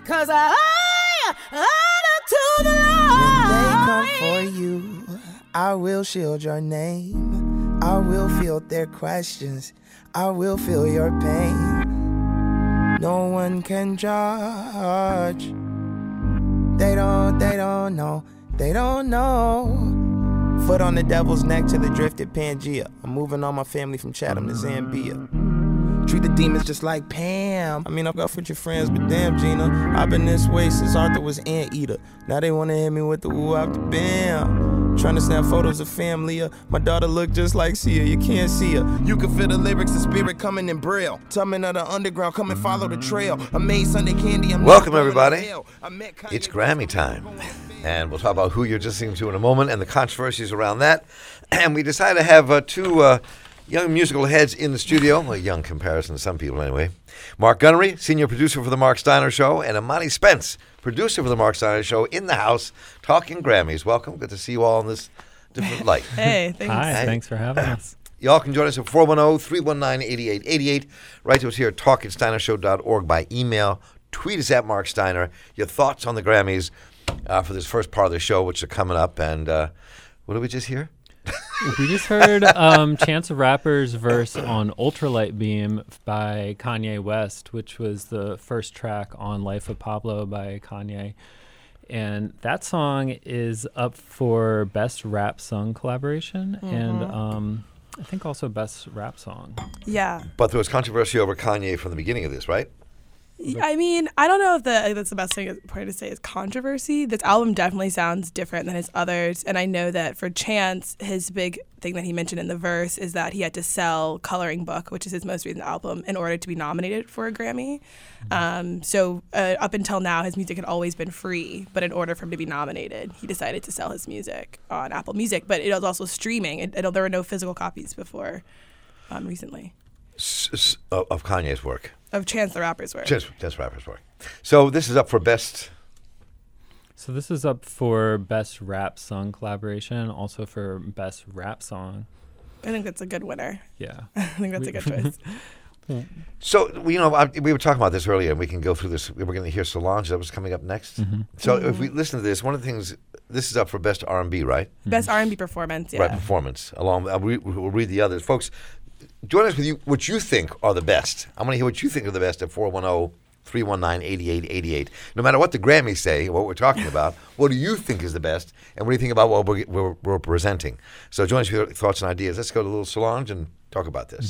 'cause I look to the Lord. When they come for you, I will shield your name. I will field their questions. I will feel your pain. No one can judge. They don't know. Foot on the devil's neck to the drifted Pangea. I'm moving all my family from Chatham to Zambia. Treat the demons just like Pam. I mean, I've got with your friends, but damn, Gina, I've been this way since Arthur was Anteater. Now they wanna hit me with the woo out the bam. Trying to snap photos of family. My daughter look just like Sia. You can't see her. You can feel the lyrics, the spirit coming in braille. Tumbling of the underground, come and follow the trail. I made Sunday candy. Welcome, everybody. It's Grammy time. And we'll talk about who you're listening to in a moment and the controversies around that. And we decided to have two young musical heads in the studio. Well, young comparison to some people anyway. Mark Gunnery, senior producer for The Mark Steiner Show, and Imani Spence, producer for The Mark Steiner Show, in the house, talking Grammys. Welcome. Good to see you all in this different light. Hey, thanks. Hi, thanks for having us. Y'all can join us at 410-319-8888. Write to us here at talk@steinershow.org by email. Tweet us at Mark Steiner. Your thoughts on the Grammys for this first part of the show, which are coming up. And what did we just hear? We just heard Chance the Rapper's verse on Ultralight Beam by Kanye West, which was the first track on Life of Pablo by Kanye. And that song is up for Best Rap Song Collaboration and I think also Best Rap Song. Yeah. But there was controversy over Kanye from the beginning of this, right? I mean, I don't know if that's the best thing to say is controversy. This album definitely sounds different than his others. And I know that for Chance, his big thing that he mentioned in the verse is that he had to sell Coloring Book, which is his most recent album, in order to be nominated for a Grammy. So up until now, his music had always been free. But in order for him to be nominated, he decided to sell his music on Apple Music. But it was also streaming. There were no physical copies before recently. Of Kanye's work. Of Chance the Rapper's work. Chance the Rapper's work. So this is up for best. So this is up for Best Rap Song Collaboration, also for Best Rap Song. I think that's a good winner. Yeah. I think that's a good choice. So, we were talking about this earlier, and we can go through this. We're going to hear Solange. That was coming up next. So if we listen to this, one of the things, this is up for Best R&B, right? Best R&B performance, yeah. Right, performance. We'll read the others. Folks, join us with what you think are the best. I'm going to hear what you think are the best at 410-319-8888. No matter what the Grammys say, what we're talking about, what do you think is the best, and what do you think about what we're presenting? So join us with your thoughts and ideas. Let's go to a little Solange and talk about this.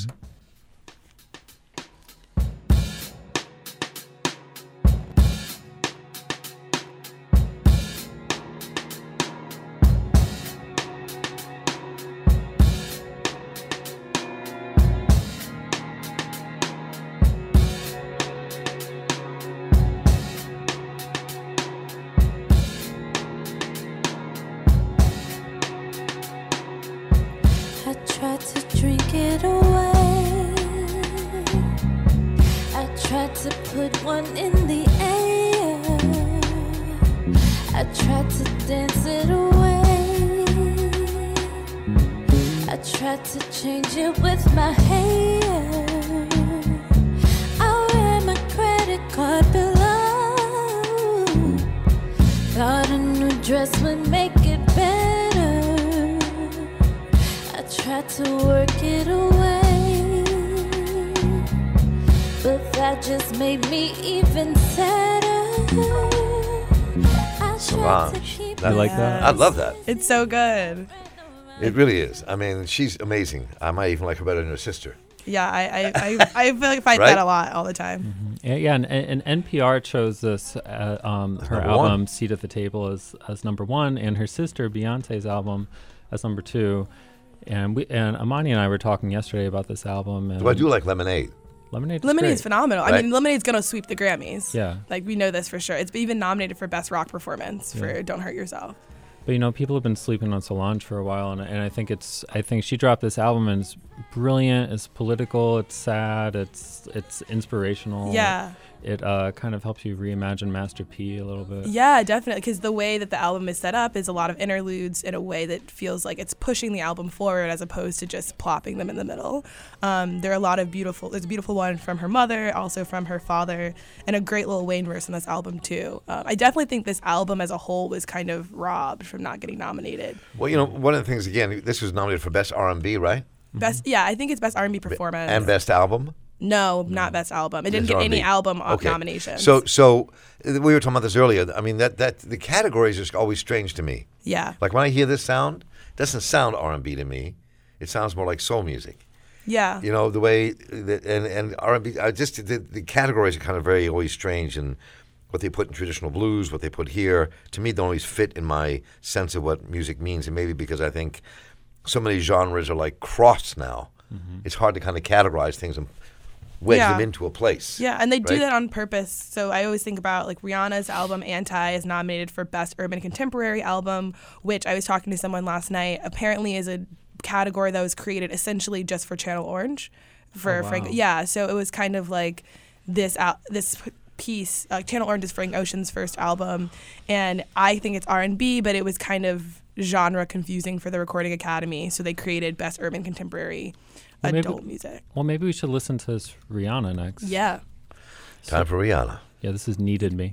I like that. I love that. It's so good. It really is. I mean, she's amazing. I might even like her better than her sister. Yeah, I feel like I fight that a lot all the time. Yeah, and NPR chose this her album "Seat at the Table" as number one, and her sister Beyonce's album as number two. And Imani and I were talking yesterday about this album. And I do like Lemonade. Lemonade's phenomenal. Right? I mean, Lemonade's gonna sweep the Grammys. Yeah, like we know this for sure. It's even nominated for Best Rock Performance for "Don't Hurt Yourself." But people have been sleeping on Solange for a while, and I think she dropped this album and it's brilliant. It's political. It's sad. It's inspirational. Yeah. it kind of helps you reimagine Master P a little bit. Yeah, definitely, because the way that the album is set up is a lot of interludes in a way that feels like it's pushing the album forward as opposed to just plopping them in the middle. There are a lot of there's a beautiful one from her mother, also from her father, and a great Lil Wayne verse in this album too. I definitely think this album as a whole was kind of robbed from not getting nominated. Well, one of the things, again, this was nominated for Best R&B, right? Yeah, I think it's Best R&B Performance. And Best Album? No, not Best Album. It didn't get any album nominations. So we were talking about this earlier. I mean, that the categories are always strange to me. Yeah. Like when I hear this sound, it doesn't sound R&B to me. It sounds more like soul music. Yeah. The way and R&B, the categories are kind of very always strange, and what they put in traditional blues, what they put here, to me, don't always fit in my sense of what music means. And maybe because I think so many genres are like crossed now, it's hard to kind of categorize things and wedge them into a place. Yeah, and they do that on purpose. So I always think about like Rihanna's album Anti is nominated for Best Urban Contemporary Album, which I was talking to someone last night, apparently is a category that was created essentially just for Channel Orange. Frank. Yeah, so it was kind of like this piece, Channel Orange is Frank Ocean's first album, and I think it's R&B, but it was kind of genre confusing for the Recording Academy, so they created Best Urban Contemporary Adult Music. Well, maybe we should listen to Rihanna next. Yeah. Time for Rihanna. Yeah, this is Needed Me.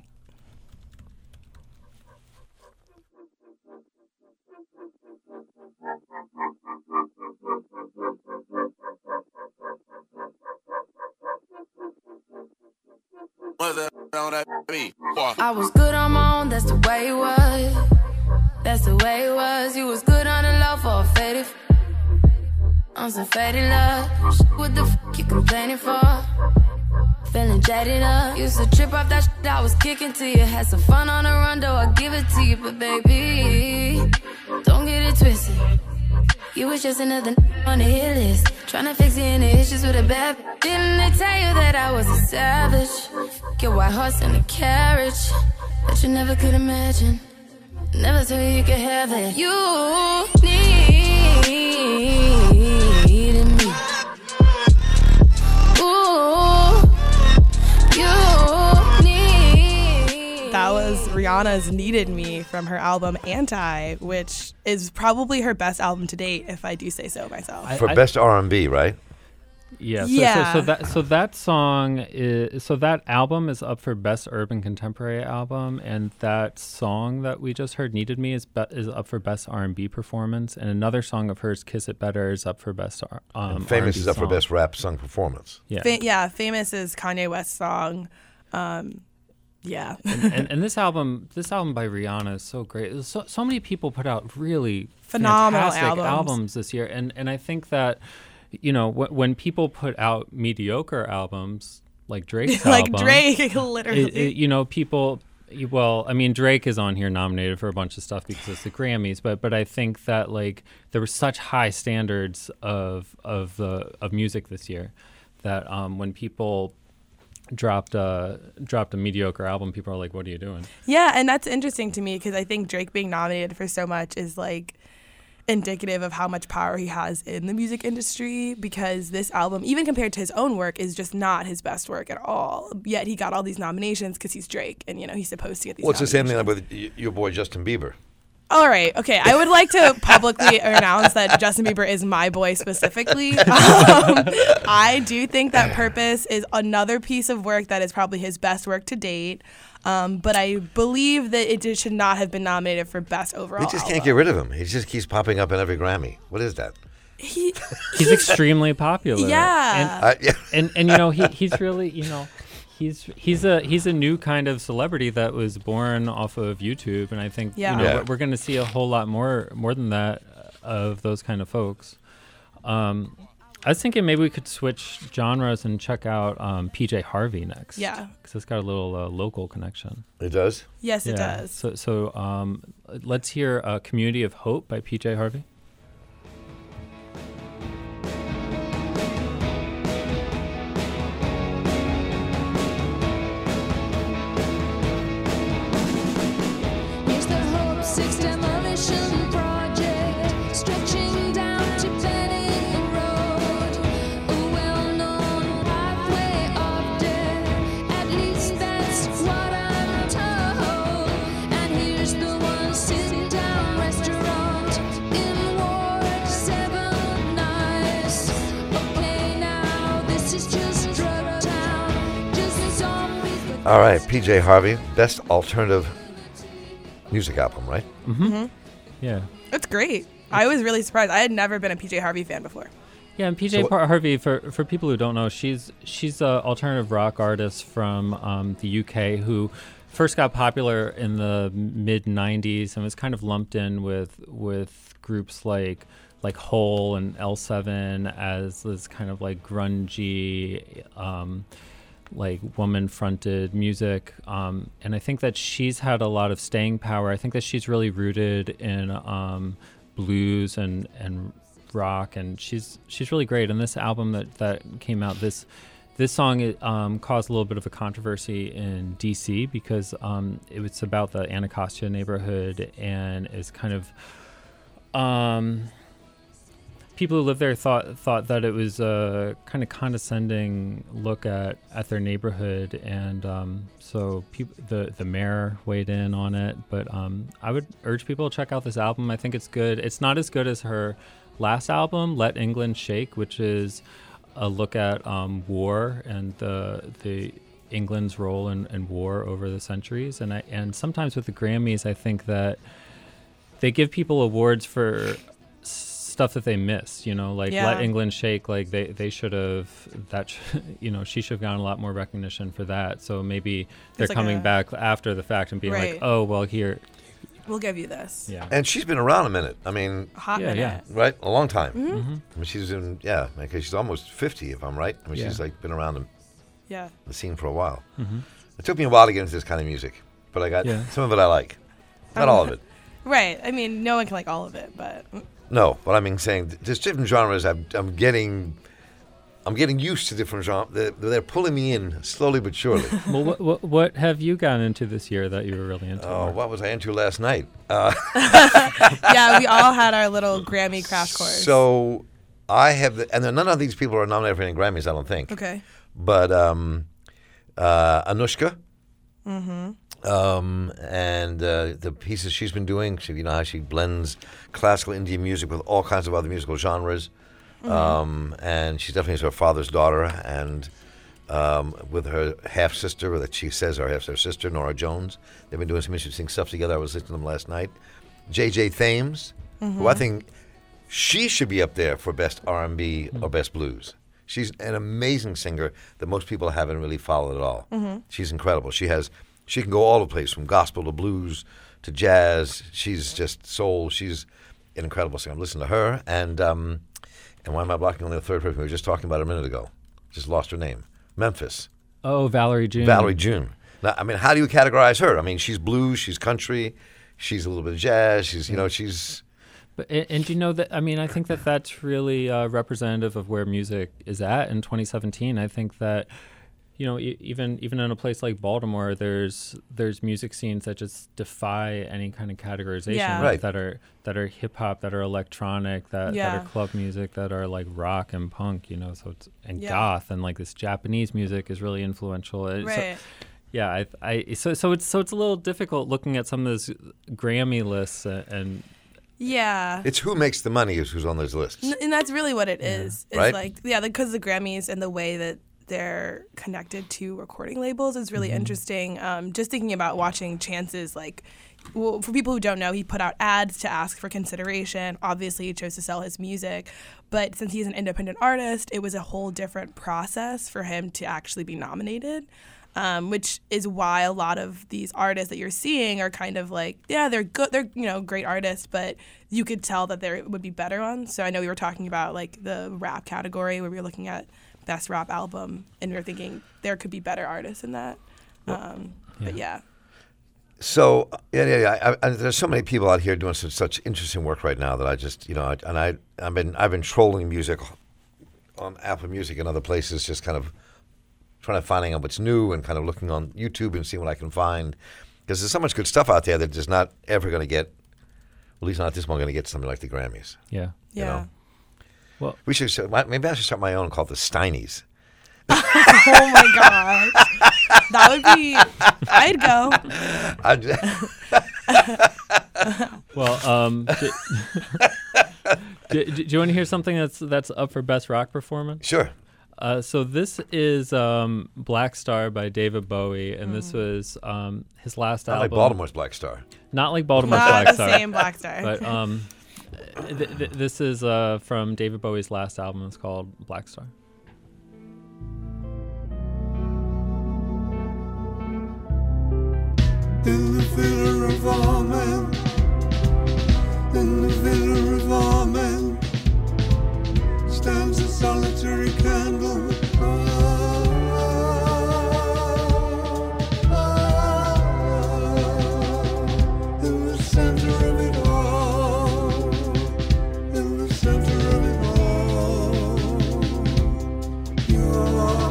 I was good on my own, that's the way it was. That's the way it was. You was good on the low for a faded. On some faded love. What the f you complaining for? Feeling jaded up. Used to trip off that shit I was kicking to you. Had some fun on the run, though I give it to you. But baby, don't get it twisted. You was just another on the hit list. Tryna fix any issues with a bad. Didn't they tell you that I was a savage? Get white horse in a carriage that you never could imagine. Never thought you could have it. You needed me. Ooh, you need. That was Rihanna's Needed Me from her album Anti, which is probably her best album to date, if I do say so myself. For Best R&B, right? Yeah. So that song is that album is up for Best Urban Contemporary Album, and that song that we just heard, Needed Me, is up for Best R&B Performance, and another song of hers, Kiss It Better, is up for Best Famous R&B is up song. for Best Rap Song Performance. Yeah. Famous is Kanye West's song. Yeah. and this album by Rihanna is so great. So many people put out really phenomenal fantastic albums this year, and I think that, when people put out mediocre albums like Drake's like album, Drake, literally, people. Well, I mean, Drake is on here nominated for a bunch of stuff because it's the Grammys, but I think that like there were such high standards of music this year that when people dropped a mediocre album, people are like, what are you doing? Yeah, and that's interesting to me because I think Drake being nominated for so much is like indicative of how much power he has in the music industry, because this album, even compared to his own work, is just not his best work at all. Yet he got all these nominations because he's Drake, and he's supposed to get these nominations. Well, it's the same thing with your boy Justin Bieber. All right. Okay. I would like to publicly announce that Justin Bieber is my boy specifically. I do think that Purpose is another piece of work that is probably his best work to date. But I believe that it should not have been nominated for Best Overall. They just can't get rid of him. He just keeps popping up in every Grammy. What is that? He's extremely popular. Yeah. And he's really, He's a new kind of celebrity that was born off of YouTube, and I think we're going to see a whole lot more than that of those kind of folks. I was thinking maybe we could switch genres and check out PJ Harvey next. Yeah, because it's got a little local connection. It does? Yes, it does. So let's hear "Community of Hope" by PJ Harvey. All right, PJ Harvey, best alternative music album, right? Yeah. That's great. I was really surprised. I had never been a PJ Harvey fan before. Yeah, and PJ Harvey, for people who don't know, she's an alternative rock artist from the UK who first got popular in the mid '90s and was kind of lumped in with groups like Hole and L7 as this kind of like grungy, like woman-fronted music. And I think that she's had a lot of staying power. I think that she's really rooted in blues and rock, and she's really great. And this album that came out, this song caused a little bit of a controversy in DC because it was about the Anacostia neighborhood, and is kind of people who live there thought that it was a kind of condescending look at their neighborhood, and so the mayor weighed in on it. But I would urge people to check out this album. I think it's good. It's not as good as her last album, Let England Shake, which is a look at war and the England's role in war over the centuries. And sometimes with the Grammys, I think that they give people awards for stuff that they missed, like Let England Shake, like they should have she should have gotten a lot more recognition for that. So maybe they're coming back after the fact and being like, oh, well, here, we'll give you this. Yeah. And she's been around a minute. I mean, hot minute. Yeah. Right? A long time. Mm-hmm. I mean, she's because she's almost 50, if I'm right. I mean, she's like been around the scene for a while. Mm-hmm. It took me a while to get into this kind of music, but I got some of it I like. Not all of it. Right. I mean, no one can like all of it, but... No, but I mean, saying there's different genres. I'm getting used to different genres. They're pulling me in slowly but surely. Well, what have you gotten into this year that you were really into? Oh, what was I into last night? Yeah, we all had our little Grammy crash course. So I have, and none of these people are nominated for any Grammys, I don't think. Okay. But Anushka. Mm-hmm. And the pieces she's been doing, you know how she blends classical Indian music with all kinds of other musical genres. Mm-hmm. And she definitely is her father's daughter, and with her half-sister, that she says her half-sister, Nora Jones. They've been doing some interesting stuff together. I was listening to them last night. J.J. Thames, who I think she should be up there for Best R&B or Best Blues. She's an amazing singer that most people haven't really followed at all. Mm-hmm. She's incredible. She can go all over the place, from gospel to blues to jazz. She's just soul. She's an incredible singer. I'm listening to her. And why am I blocking on the third person we were just talking about a minute ago? Just lost her name. Memphis. Oh, Valerie June. Valerie June. Now, I mean, how do you categorize her? I mean, she's blues, she's country, she's a little bit of jazz. She's, she's... But, and you know that, I mean, I think that that's really representative of where music is at in 2017. I think that, even in a place like Baltimore, there's music scenes that just defy any kind of categorization. Right. That are hip hop, that are electronic, that are club music, that are like rock and punk. So it's goth, and like this Japanese music is really influential. Right. So, so it's a little difficult looking at some of those Grammy lists and. Yeah. It's who makes the money is who's on those lists. And that's really what it is. It's right? Because the Grammys and the way that they're connected to recording labels is really interesting. Just thinking about watching Chance's, for people who don't know, he put out ads to ask for consideration. Obviously, he chose to sell his music. But since he's an independent artist, it was a whole different process for him to actually be nominated. Which is why a lot of these artists that you're seeing are kind of they're good, they're great artists, but you could tell that there would be better ones. So I know we were talking about the rap category where we were looking at best rap album, and we were thinking there could be better artists in that. But yeah. So there's so many people out here doing such interesting work right now that I just I've been trolling music on Apple Music and other places, just kind of trying to finding out what's new and kind of looking on YouTube and seeing what I can find, because there's so much good stuff out there that is not ever going to get, at least not at this moment, going to get something like the Grammys. Yeah. Yeah. Well, maybe I should start my own called the Steinies. Oh my gosh, that would be. I'd go. Well, do you want to hear something that's up for best rock performance? Sure. So this is Black Star by David Bowie, and this was his last Not album. like Baltimore's Black Star. Not like Baltimore's Not Black the Star. same Black Star. But this is from David Bowie's last album. It's called Black Star. In the villa of all men, in the villa of all men, stands a solitary candle. In the center of it all, in the center of it all, you are.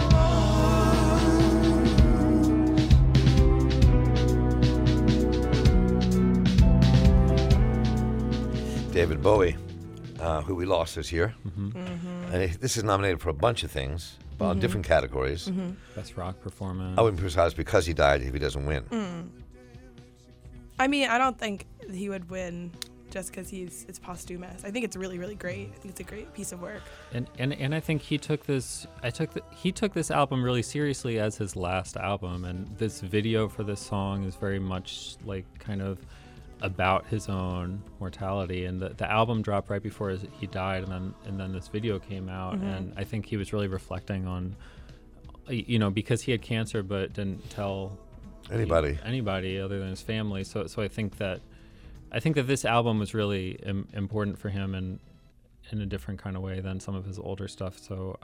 David Bowie, who we lost this year. And this is nominated for a bunch of things, on different categories. Best rock performance. I wouldn't be surprised because he died if he doesn't win. I mean, I don't think he would win just because it's posthumous. I think it's really, really great. I think it's a great piece of work. And I think he took this album really seriously as his last album, and this video for this song is very much like kind of about his own mortality, and the album dropped right before he died, and then this video came out, and I think he was really reflecting on, because he had cancer but didn't tell anybody other than his family. So I think that this album was really important for him, and in a different kind of way than some of his older stuff. So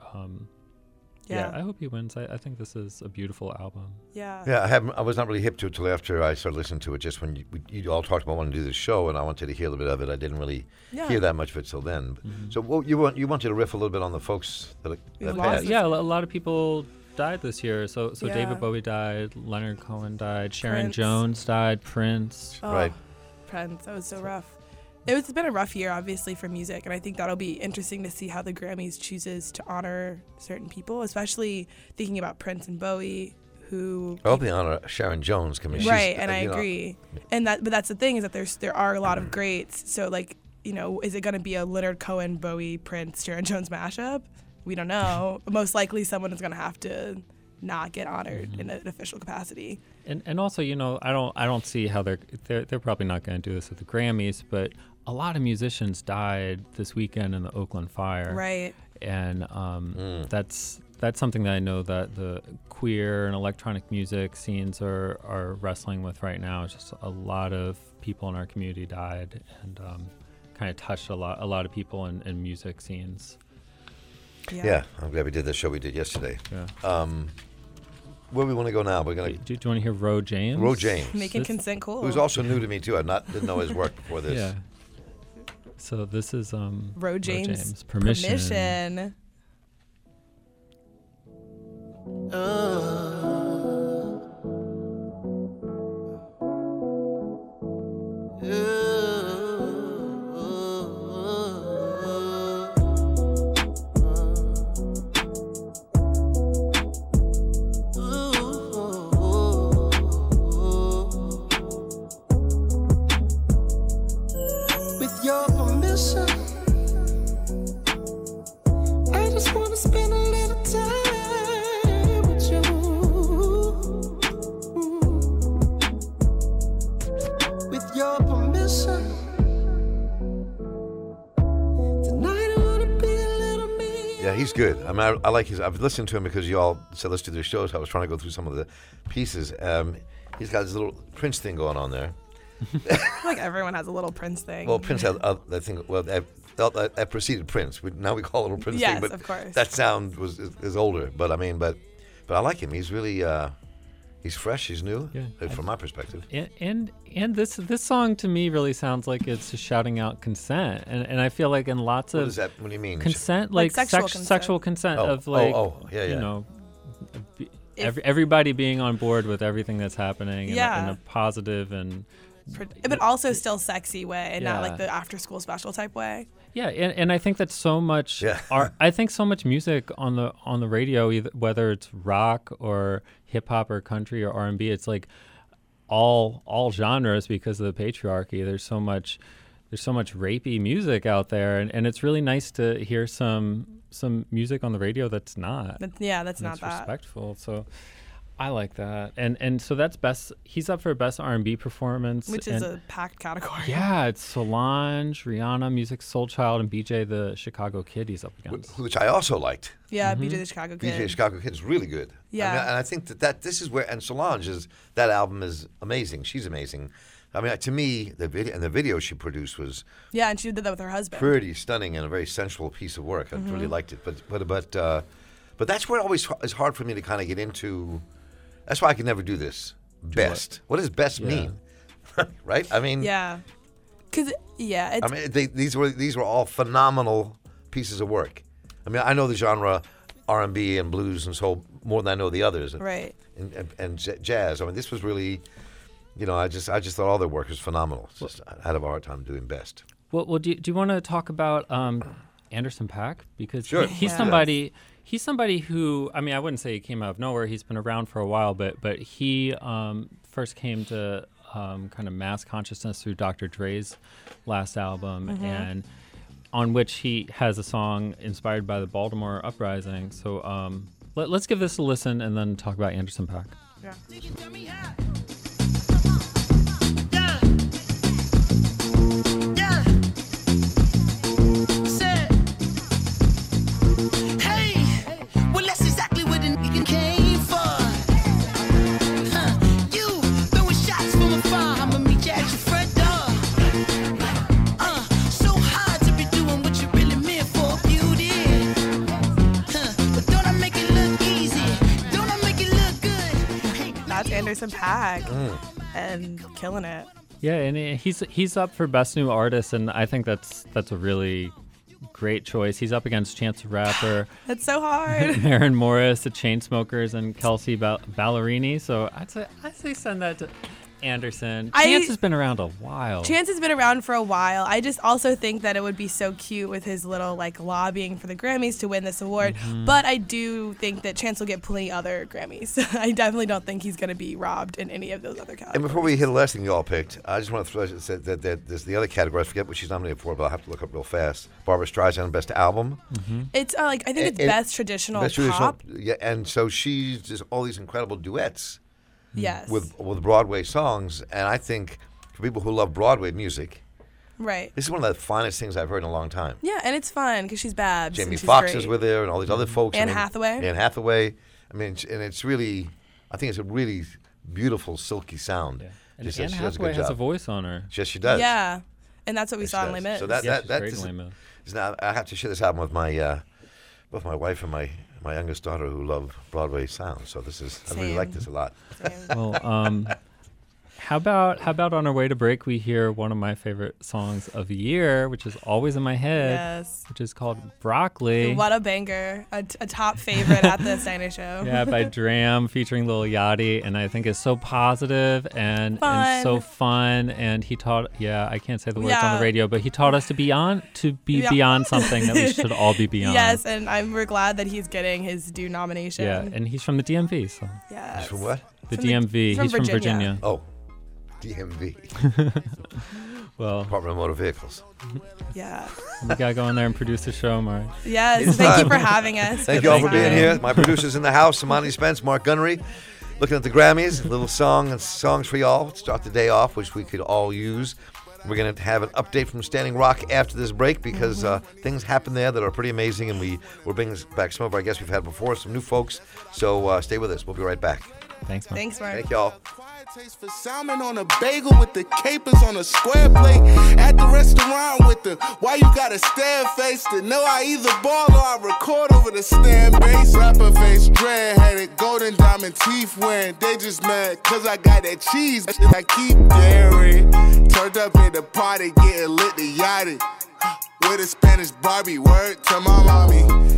yeah, I hope he wins. I think this is a beautiful album. Yeah. I was not really hip to it till after I started listening to it. Just when you all talked about wanting to do this show, and I wanted to hear a little bit of it. I didn't really hear that much of it till then. So you wanted to riff a little bit on the folks that passed. Yeah, a lot of people died this year. So Yeah. David Bowie died, Leonard Cohen died, Sharon Prince. Jones died, Prince. Oh, Right. Prince, that was so rough. It's been a rough year, obviously, for music, and I think that'll be interesting to see how the Grammys chooses to honor certain people, especially thinking about Prince and Bowie, who. I hope they honor Sharon Jones. Right, and I agree. But that's the thing, is that there are a lot of greats. So, is it going to be a Leonard Cohen, Bowie, Prince, Sharon Jones mashup? We don't know. Most likely, someone is going to have to not get honored in an official capacity. And also, I don't see how they're probably not going to do this at the Grammys, but a lot of musicians died this weekend in the Oakland fire. Right. And that's something that I know that the queer and electronic music scenes are wrestling with right now. It's just a lot of people in our community died, and kind of touched a lot of people in music scenes. Yeah, I'm glad we did the show we did yesterday. Yeah. Where we want to go now? We're gonna. Do you want to hear Ro James? Ro James, Making consent cool. who's also new to me too. I didn't know his work before this. Yeah. So this is Ro James. Permission. With your permission, I just wanna spend a little time with you. With your permission, tonight I wanna be a little me. Yeah, he's good. I mean, I like his. I've listened to him because you all said let's do the shows. I was trying to go through some of the pieces. He's got his little Prince thing going on there. I feel like everyone has a little Prince thing. Well, Prince had that thing. Well, that preceded Prince. Now we call it a Prince thing. Yes, But of course. that sound is older. But I mean, but I like him. He's really he's fresh. He's new. Yeah. From my perspective. And this song to me really sounds like it's just shouting out consent, and I feel like in lots What of does that? What do you mean? consent, Like like sexual consent Oh, of like yeah. everybody being on board with everything that's happening in Yeah. a positive and But also still sexy way, and not Yeah. like the after school special type way. yeah, and I think that so much Yeah. I think so much music on the radio, either, whether it's rock or hip hop or country or R&B, it's like all genres because of the patriarchy. There's so much there's so much rapey music out there, and it's really nice to hear some music on the radio that's not. That's not that. Respectful. So I like that. And so that's best. He's up for best R&B performance, which is a packed category. Yeah, it's Solange, Rihanna, Music Soul Child, and BJ the Chicago Kid he's up against. Which I also liked. Yeah, BJ the Chicago Kid. BJ the Chicago Kid is really good. Yeah. I mean, and I think that this is where, and Solange that album is amazing. She's amazing. I mean, to me, the video she produced was and she did that with her husband. Pretty stunning and a very sensual piece of work. I really liked it. But that's where it always is hard for me to kind of get into. That's why I can never do this. Best. What does best mean? Right? I mean. Yeah. These were all phenomenal pieces of work. I mean, I know the genre R&B and blues and soul more than I know the others. Right. And jazz. I mean, this was really. I just thought all their work was phenomenal. It's just I had a hard time doing best. Well, do you want to talk about Anderson .Paak? Because sure. He's somebody who, I mean, I wouldn't say he came out of nowhere. He's been around for a while, but he first came to kind of mass consciousness through Dr. Dre's last album, and on which he has a song inspired by the Baltimore uprising. So let's give this a listen and then talk about Anderson .Paak. Yeah. Anderson .Paak and killing it. Yeah, and he's up for Best New Artist, and I think that's a really great choice. He's up against Chance the Rapper. That's so hard. Maren Morris, the Chainsmokers, and Kelsey Ballerini. So I'd say send that to Anderson. Chance has been around a while. Chance has been around for a while. I just also think that it would be so cute with his little lobbying for the Grammys to win this award. But I do think that Chance will get plenty other Grammys. I definitely don't think he's going to be robbed in any of those other categories. And before we hit the last thing you all picked, I just want to throw that there's the other category. I forget what she's nominated for, but I'll have to look up real fast. Barbra Streisand, Best Album. It's I think it's Best Traditional Pop. Yeah, and so she's just all these incredible duets. Yes. With Broadway songs, and I think for people who love Broadway music, right, this is one of the finest things I've heard in a long time. Yeah, and it's fun because she's Babs. Jamie Foxx is with her, and all these other folks. Anne Hathaway. I mean, and it's really, I think it's a really beautiful, silky sound. Yeah. And Anne Hathaway has a voice on her. Yes, she does. Yeah, and that's what we saw in Les Mis. So that's great in Les Mis. Now I have to share this album with both my wife and my youngest daughter who love Broadway sound. So I really like this a lot. Well, how about on our way to break we hear one of my favorite songs of the year, which is always in my head, which is called Broccoli. What a banger. A top favorite at the Steiner Show. Yeah, by Dram featuring Lil Yachty, and I think it's so positive and so fun, and he taught, I can't say the words on the radio, but he taught us to be beyond something that we should all be beyond. Yes, and we're glad that he's getting his due nomination. Yeah, and he's from the DMV. So. Yes. He's from what? The DMV. He's from Virginia. Oh. DMV. Well, Department of Motor Vehicles. Yeah. We gotta go in there and produce the show, Mark. Yes. Thank you for having us. Thank you all for being here. My producers in the house, Samani Spence, Mark Gunnery. Looking at the Grammys, a little songs for y'all. Start the day off, which we could all use. We're going to have an update from Standing Rock after this break because things happen there that are pretty amazing, and we're bringing back some of our guests we've had before, some new folks. So stay with us. We'll be right back. Thanks, Mark. Thanks, Mark. Thank y'all. Taste for salmon on a bagel with the capers on a square plate. At the restaurant with the why you got a stare face to know I either ball or I record over the stand bass. Rapper face dread had it golden diamond teeth wearing. They just mad cause I got that cheese. I keep daring. Turned up at the party getting lit to yachty. With a Spanish Barbie word to my mommy.